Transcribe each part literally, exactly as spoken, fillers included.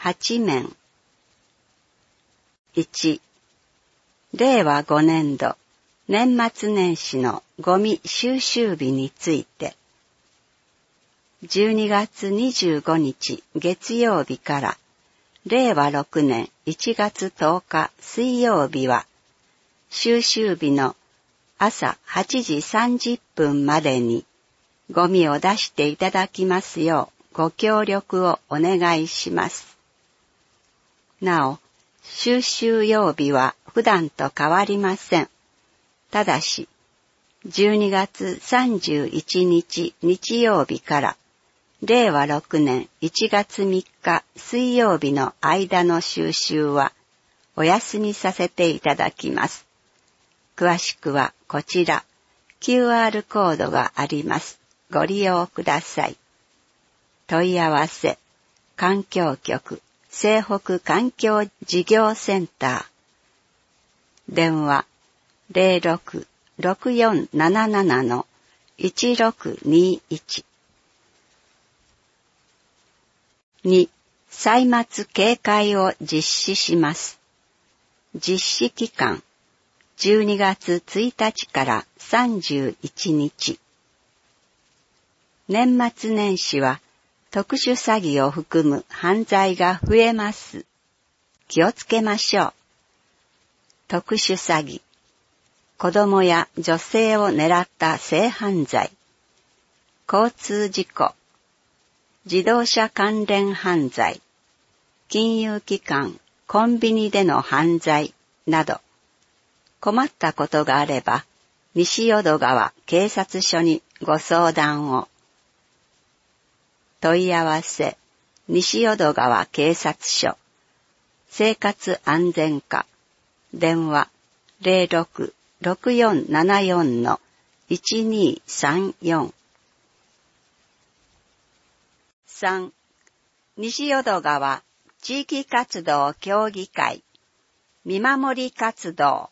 八面。いち、れいわごねんど年末年始のゴミ収集日について、じゅうにがつにじゅうごにち月曜日かられいわろくねんいちがつとおか水曜日は、収集日の朝はちじさんじゅっぷんまでにゴミを出していただきますようご協力をお願いします。なお、収集曜日は普段と変わりません。ただし、じゅうにがつさんじゅういちにち日曜日かられいわろくねんいちがつみっか水曜日の間の収集はお休みさせていただきます。詳しくはこちら キューアール コードがあります。ご利用ください。問い合わせ環境局西北環境事業センター電話 ゼロろく ろくよんなななな のいちろくにいち。に、歳末警戒を実施します。実施期間、じゅうにがつついたちからさんじゅういちにち。年末年始は特殊詐欺を含む犯罪が増えます。気をつけましょう。特殊詐欺、子供や女性を狙った性犯罪、交通事故、自動車関連犯罪、金融機関、コンビニでの犯罪など、困ったことがあれば、西淀川警察署にご相談を。問い合わせ、西淀川警察署、生活安全課、電話ゼロろく ろくよんななよん のいちにさんよん。さん、西淀川地域活動協議会見守り活動。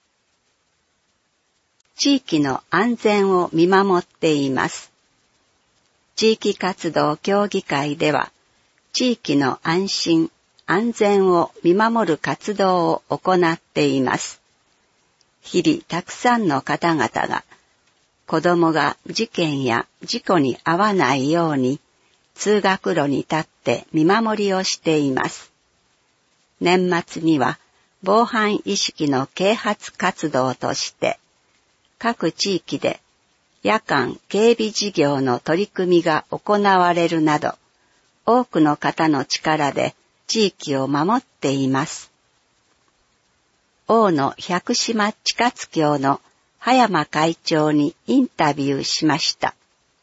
地域の安全を見守っています。地域活動協議会では、地域の安心、安全を見守る活動を行っています。日々たくさんの方々が、子供が事件や事故に遭わないように、通学路に立って見守りをしています。年末には防犯意識の啓発活動として、各地域で夜間警備事業の取り組みが行われるなど、多くの方の力で地域を守っています。大野百島地活協の葉山会長にインタビューしました。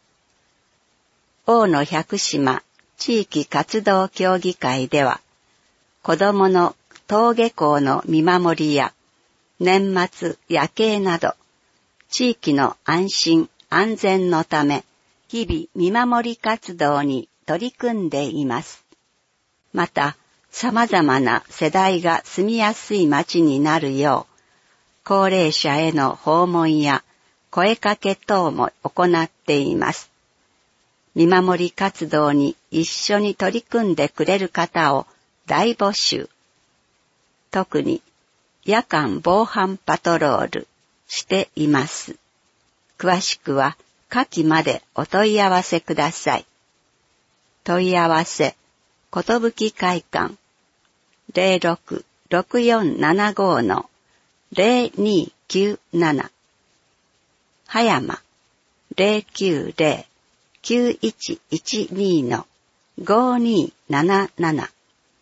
大野百島地域活動協議会では、子どもの登下校の見守りや年末夜景など、地域の安心安全のため、日々見守り活動に取り組んでいます。また、様々な世代が住みやすい街になるよう、高齢者への訪問や声かけ等も行っています。見守り活動に一緒に取り組んでくれる方を大募集。特に夜間防犯パトロールしています。詳しくは下記までお問い合わせください。問い合わせ、ことぶき会館ゼロろく ろくよんななご のゼロにきゅうなな。葉山ゼロきゅうゼロ きゅういちいちに のごになななな。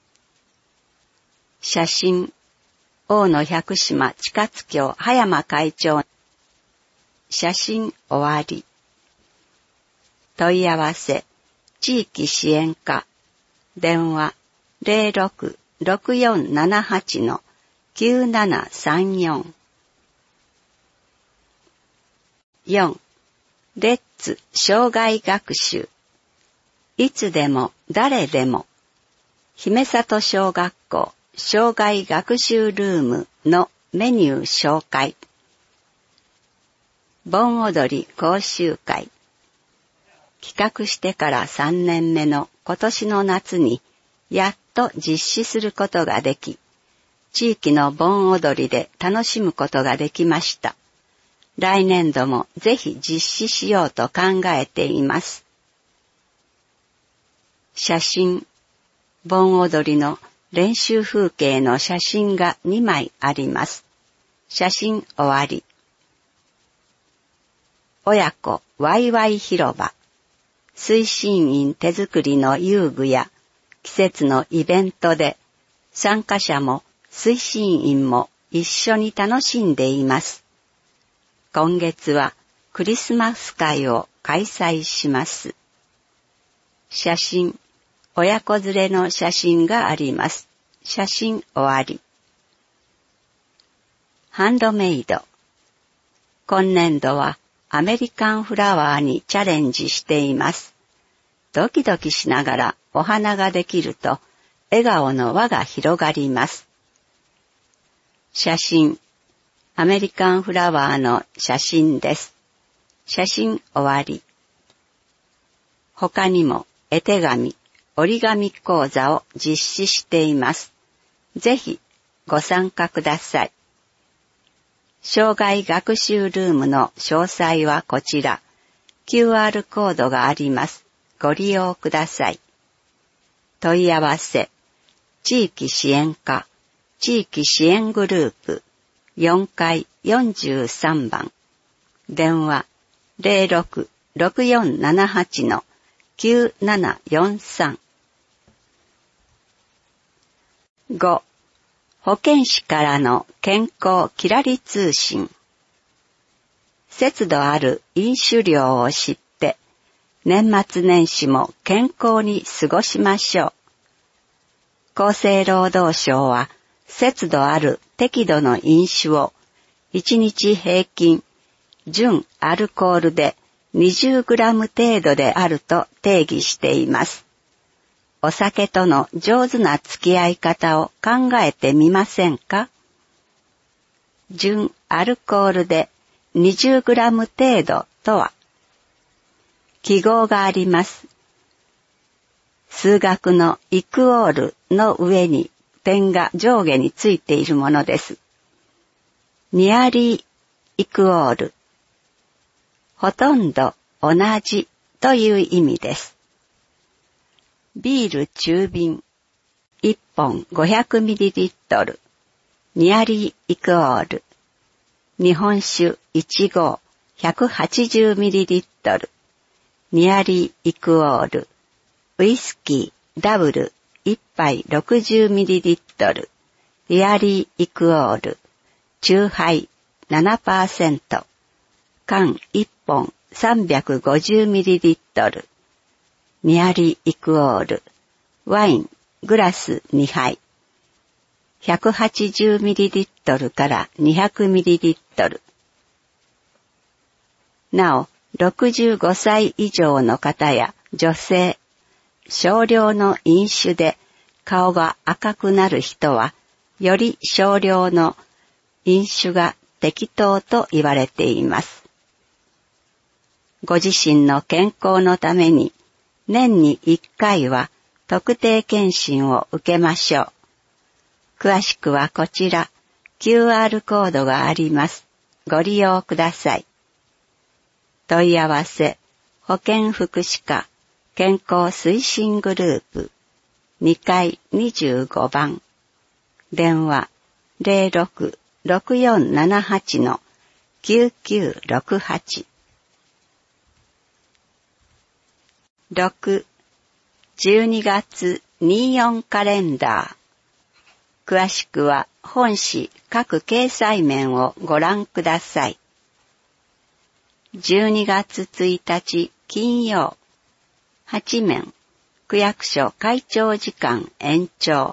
写真、大野百島地活協葉山会長。写真終わり。問い合わせ、地域支援課、電話ゼロろく ろくよんななはち のきゅうななさんよん。よん、レッツ障害学習。いつでも誰でも、姫里小学校障害学習ルームのメニュー紹介。盆踊り講習会。企画してからさんねんめの今年の夏に、やっと実施することができ、地域の盆踊りで楽しむことができました。来年度もぜひ実施しようと考えています。写真、盆踊りの練習風景の写真がにまいあります。写真終わり。親子ワイワイ広場。推進員手作りの遊具や季節のイベントで参加者も推進員も一緒に楽しんでいます。今月はクリスマス会を開催します。写真、親子連れの写真があります。写真終わり。ハンドメイド。今年度はアメリカンフラワーにチャレンジしています。ドキドキしながらお花ができると笑顔の輪が広がります。写真、アメリカンフラワーの写真です。写真終わり。他にも絵手紙、折り紙講座を実施しています。ぜひご参加ください。生涯学習ルームの詳細はこちら。キューアール コードがあります。ご利用ください。問い合わせ、地域支援課、地域支援グループ、よんかいよんじゅうさんばん。電話、ゼロろく ろくよんななはち きゅうななよんさん。ご. 保健師からの健康きらり通信。節度ある飲酒量を知って、年末年始も健康に過ごしましょう。厚生労働省は、節度ある適度の飲酒を、いちにち平均、純アルコールで にじゅうグラム 程度であると定義しています。お酒との上手な付き合い方を考えてみませんか？純アルコールで にじゅうグラム 程度とは、記号があります。数学のイクオールの上に点が上下についているものです。ニアリーイクオール。ほとんど同じという意味です。ビール中瓶いっぽん ごひゃくミリリットル ニアリーイクオール。日本酒いちごう ひゃくはちじゅうミリリットル ニアリーイクオール。ウイスキーダブルいっぱい ろくじゅうミリリットル ニアリーイクオール。酎ハイ ななパーセント。缶いっぽん さんびゃくごじゅうミリリットル。ニアリーイクオール。ワイングラスにはい。ひゃくはちじゅうミリリットルからにひゃくミリリットル。なお、ろくじゅうごさい以上の方や女性、少量の飲酒で顔が赤くなる人は、より少量の飲酒が適当と言われています。ご自身の健康のために、年にいっかいは特定健診を受けましょう。詳しくはこちら、キューアール コードがあります。ご利用ください。問い合わせ、保健福祉課、健康推進グループ、にかいにじゅうごばん。電話、ゼロろく ろくよんななはち きゅうきゅうろくはち。ろく、じゅうにがつにじゅうよっかカレンダー。詳しくは本誌各掲載面をご覧ください。じゅうにがつついたち金曜、はち面、区役所会長時間延長。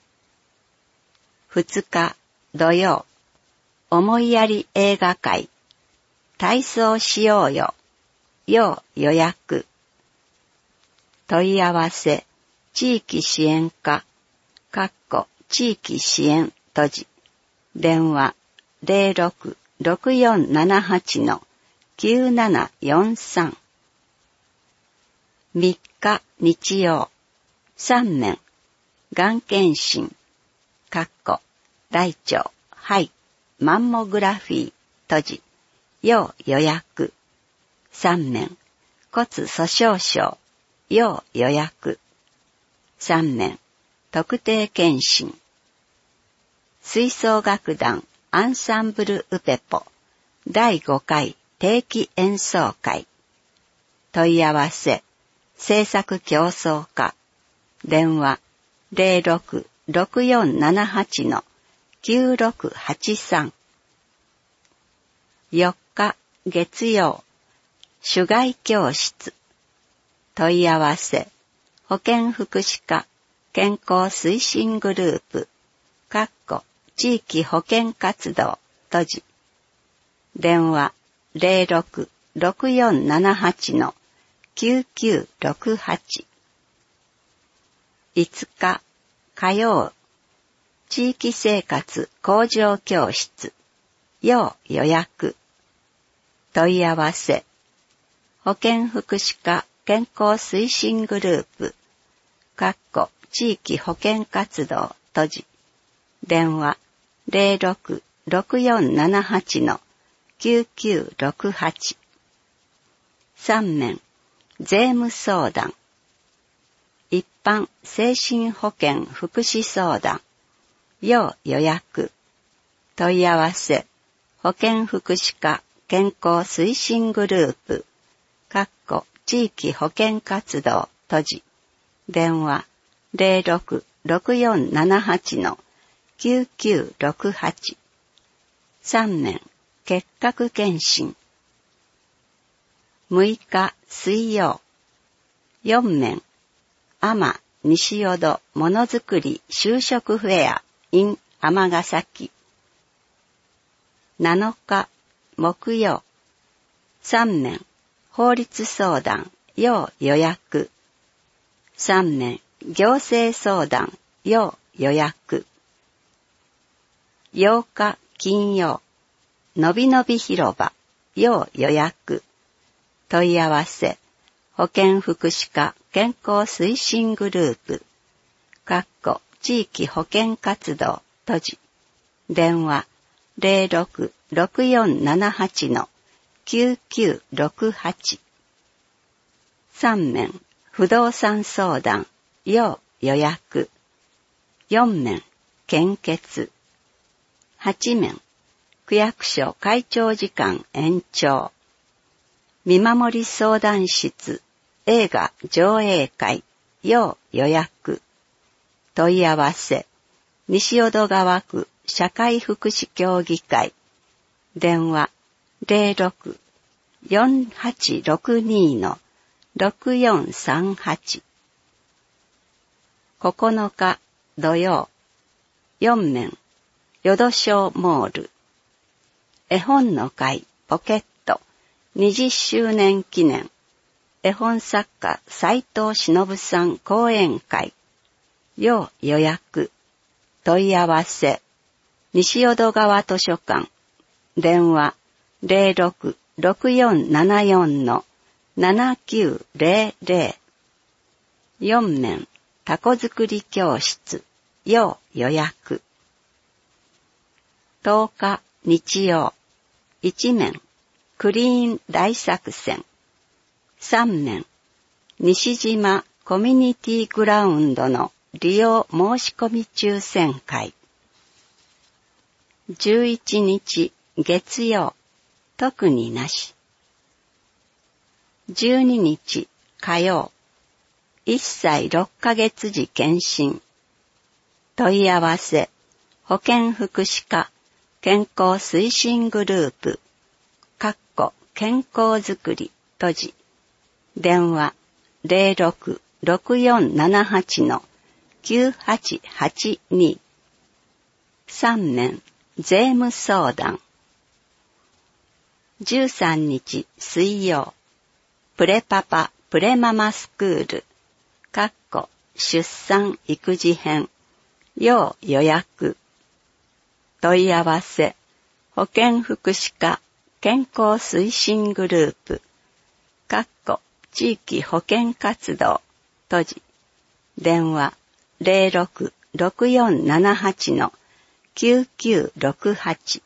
ふつか土曜、思いやり映画会、体操しようよ、要予約。問い合わせ、地域支援課、かっこ地域支援閉じ。電話、ゼロろく ろくよんななはち きゅうななよんさん。みっか日曜、さん面、 がん検診、かっこ、大腸、肺、マンモグラフィー、閉じ、要予約。三面、骨粗鬆症、要予約。三面、特定検診。吹奏楽団アンサンブルウペポだいごかい定期演奏会。問い合わせ、制作競争課。電話 ゼロろく ろくよんななはち きゅうろくはちさん。よっか月曜、手外教室。問い合わせ、保健福祉課健康推進グループ、かっこ地域保健活動、閉じ。電話 ゼロろく ろくよんななはち きゅうきゅうろくはち。いつか火曜、地域生活向上教室、要予約。問い合わせ、保健福祉課健康推進グループ、かっこ地域保健活動、閉じ。電話ゼロろく ろくよんななはち きゅうきゅうろくはち。三面、税務相談。一般精神保健福祉相談。要予約。問い合わせ、保健福祉課健康推進グループ、かっこ地域保健活動、閉じ。電話ゼロろく ろくよんななはち きゅうきゅうろくはち。三面、結核検診。むいか水曜。四面、尼西淀ものづくり就職フェア in 尼崎。なのか木曜。三面、法律相談要予約。三面、行政相談要予約。ようか金曜、のびのび広場要予約。問い合わせ、保健福祉課健康推進グループ、かっこ地域保健活動、閉じ。電話ゼロろく ろくよんななはち きゅうきゅうろくはち。三面、不動産相談要予約。四面、献血。八面、区役所会長時間延長。見守り相談室映画上映会要予約。問い合わせ、西淀川区社会福祉協議会。電話ゼロろく よんはちろくに ろくよんさんはち。ここのか土曜。四面、淀小モール。絵本の会ポケットにじゅっしゅうねん記念。絵本作家斉藤忍さん講演会。要予約。問い合わせ。西淀川図書館。電話ゼロろく ろくよんななよん ななきゅうゼロゼロ。四面、タコ作り教室。要予約。十日日曜。一面、クリーン大作戦。三面、西島コミュニティグラウンドの利用申し込み抽選会。十一日月曜、特になし。十二日火曜、一歳六ヶ月時検診。問い合わせ、保健福祉課健康推進グループ、かっこ健康づくり、閉じ。電話ゼロろく ろくよんななはち きゅうはちはちに。三面、税務相談。十三日水曜、プレパパプレママスクール、かっこ出産育児編、要予約。問い合わせ、保健福祉課健康推進グループ、かっこ地域保健活動、閉じ。電話ゼロろく ろくよんななはち きゅうきゅうろくはち。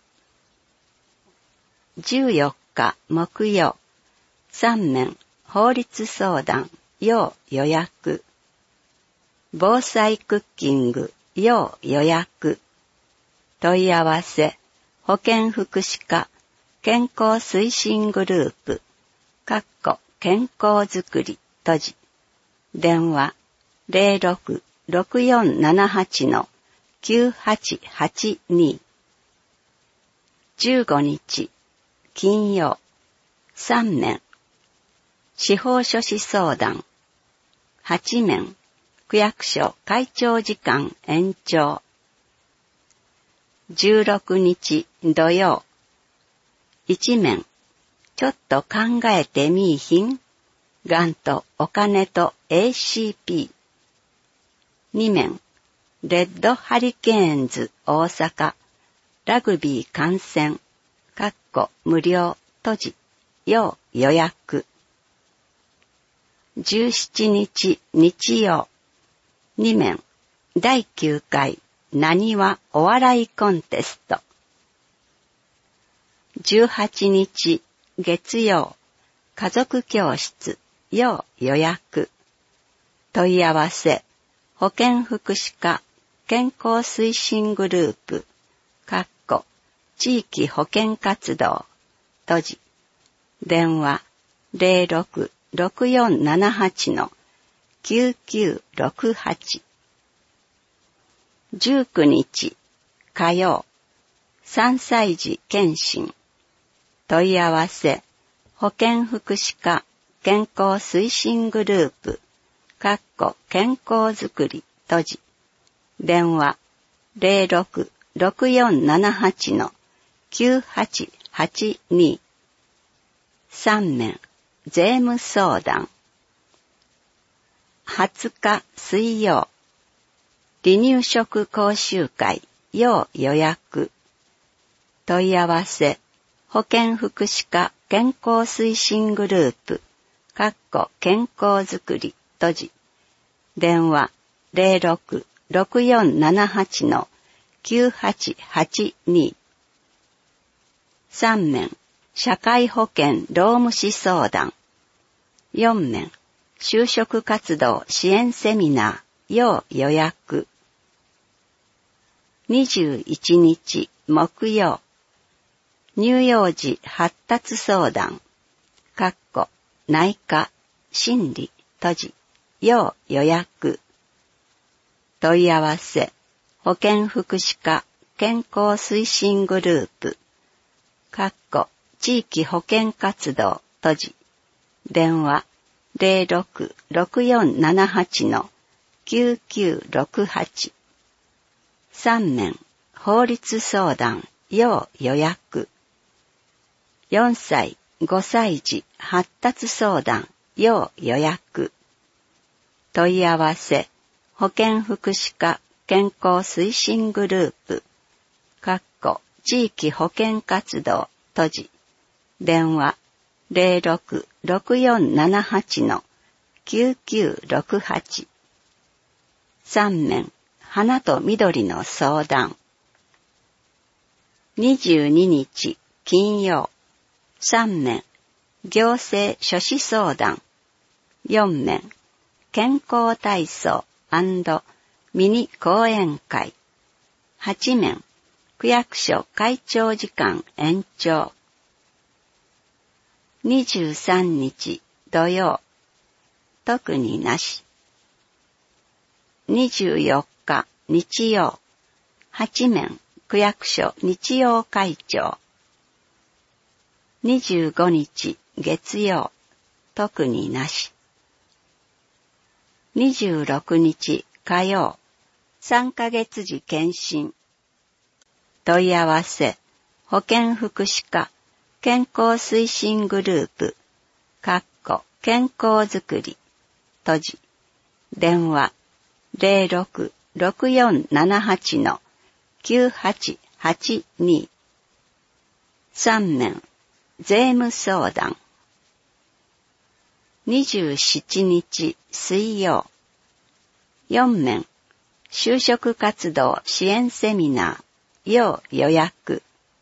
じゅうよっか木曜、三面法律相談要予約。防災クッキング要予約。問い合わせ保健福祉課健康推進グループかっこ健康づくり閉じ。電話ゼロろく ろくよんななはち きゅうはちはちに。じゅうごにち金曜、三面司法書士相談。八面区役所会長時間延長。じゅうろくにち土曜、一面ちょっと考えてみいひん、がんとお金と エーシーピー。二面レッドハリケーンズ大阪ラグビー観戦かっこ無料閉じ要予約。じゅうしちにち日曜、二面だいきゅうかいなにわお笑いコンテスト。じゅうはちにち月曜、家族教室要予約。問い合わせ保健福祉課健康推進グループかっこ地域保健活動閉じ。電話ゼロろく ろくよんななはち きゅうきゅうろくはち。じゅうくにち火曜、さんさい児検診。問い合わせ保健福祉課健康推進グループかっこ健康づくり閉じ。電話ゼロろく ろくよんななはち きゅうはちはちに。三面税務相談。はつか水曜、離乳食講習会要予約。問い合わせ保健福祉課健康推進グループかっこ健康づくり閉じ。電話ゼロろく ろくよんななはち きゅうはちはちに。三面社会保険労務士相談。四面就職活動支援セミナー要予約。にじゅういちにち木曜、乳幼児発達相談かっこ内科心理閉じ要予約。問い合わせ保健福祉課健康推進グループかっこ地域保健活動閉じ。電話ゼロろく ろくよんななはち きゅうきゅうろくはち。三面法律相談要予約。よんさいごさい児発達相談要予約。問い合わせ保健福祉課健康推進グループかっこ地域保健活動閉じ。電話ゼロろく ろくよんななはち きゅうきゅうろくはち。三面花と緑の相談。にじゅうににち金曜、三面行政書士相談。四面健康体操&ミニ講演会。八面区役所会長時間延長。にじゅうさんにち土曜、特になし。にじゅうよっか日曜、八面区役所日曜会長。にじゅうごにち月曜、特になし。にじゅうろくにち火曜、さんかげつ児検診。問い合わせ保健福祉課健康推進グループかっこ健康づくり閉じ。電話ゼロろく ろくよんななはち きゅうはちはちに。三面税務相談。にじゅうしちにち水曜、四面就職活動支援セミナー、要予約。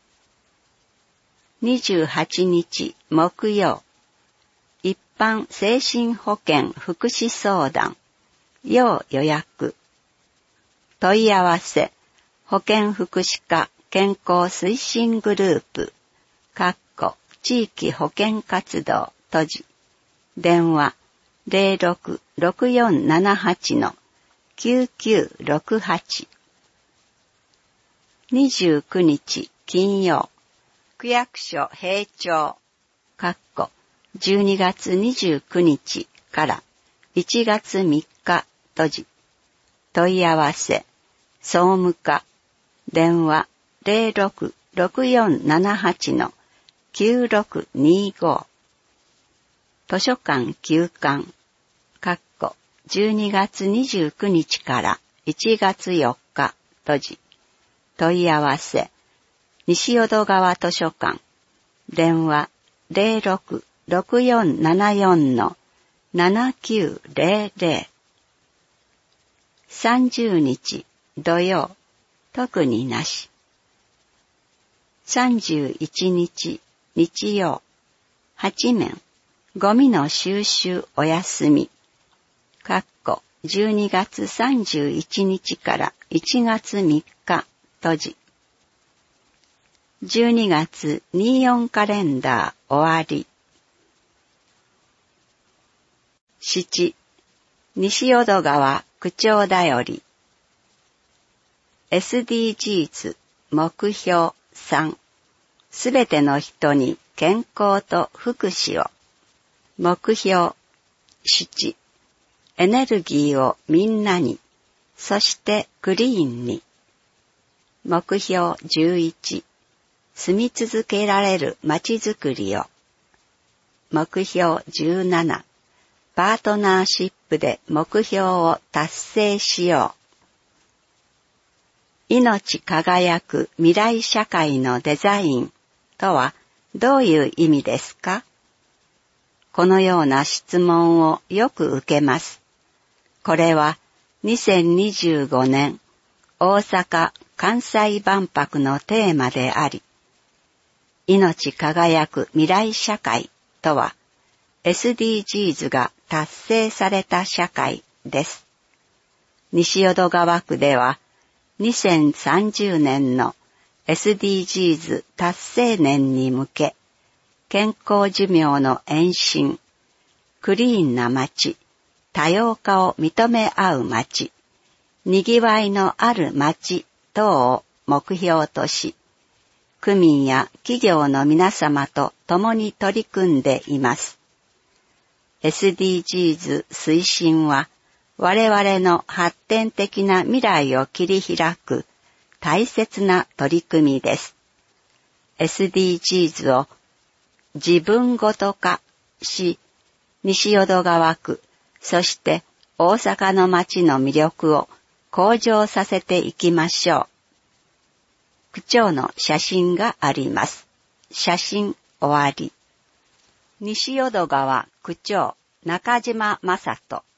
にじゅうはちにち木曜、一般精神保健福祉相談、要予約。問い合わせ、保健福祉課健康推進グループ、かっこ地域保健活動閉じ。電話 ゼロろく ろくよんななはち きゅうきゅうろくはち。にじゅうくにち金曜、区役所閉庁、かっこじゅうにがつにじゅうくにちからいちがつみっか閉じ。問い合わせ、総務課、電話 ゼロろく ろくよんななはち きゅうろくにご。図書館休館、かっこじゅうにがつにじゅうくにちからいちがつよっか閉じ。問い合わせ、西淀川図書館、電話 ゼロろく ろくよんななよん ななきゅうゼロゼロ。さんじゅうにち土曜、特になし。さんじゅういちにち日曜、八面、ゴミの収集お休み、かっこじゅうにがつさんじゅういちにちからいちがつみっか閉じ。じゅうにがつにじゅうよんカレンダー終わり。七、西淀川区長だより。エスディージーズ 目標さん、すべての人に健康と福祉を。目標なな、エネルギーをみんなに、そしてクリーンに。目標じゅういち、住み続けられるまちづくりを。目標じゅうなな、パートナーシップで目標を達成しよう。命輝く未来社会のデザインとはどういう意味ですか？このような質問をよく受けます。これはにせんにじゅうごねん大阪・関西万博のテーマであり、命輝く未来社会とは エスディージーズ が達成された社会です。西淀川区ではにせんさんじゅうねんの エスディージーズ 達成年に向け、健康寿命の延伸、クリーンな街、多様化を認め合う街、にぎわいのある街等を目標とし、区民や企業の皆様と共に取り組んでいます。エスディージーズ 推進は我々の発展的な未来を切り開く大切な取り組みです。エスディージーズ を自分ごと化し、西淀川区、そして大阪の街の魅力を向上させていきましょう。区長の写真があります。写真終わり。西淀川区長中島正人。